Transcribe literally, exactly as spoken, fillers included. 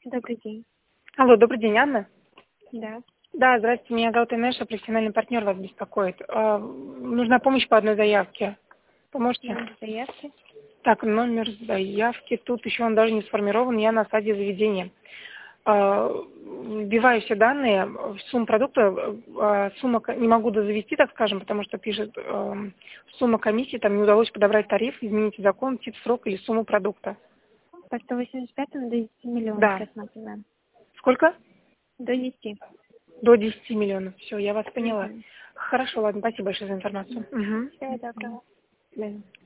Добрый день. Алло, добрый день, Анна. Да. Да, здравствуйте, меня зовут Инесса, профессиональный партнер вас беспокоит. А, нужна помощь по одной заявке. Поможете? Номер заявки. Так, номер заявки. Тут еще он даже не сформирован, я на стадии заведения. А, вбиваю все данные, сумму продукта, а, сумма, ко- не могу дозавести, так скажем, потому что пишет а, сумма комиссии, там не удалось подобрать тариф, измените закон, тип, срок или сумму продукта. По сто восемьдесят пять до десяти миллионов Да. рассматриваем. Сколько? До десяти. До десяти миллионов. Все, я вас поняла. Угу. Хорошо, ладно, спасибо большое за информацию. Угу. Всего доброго. Да.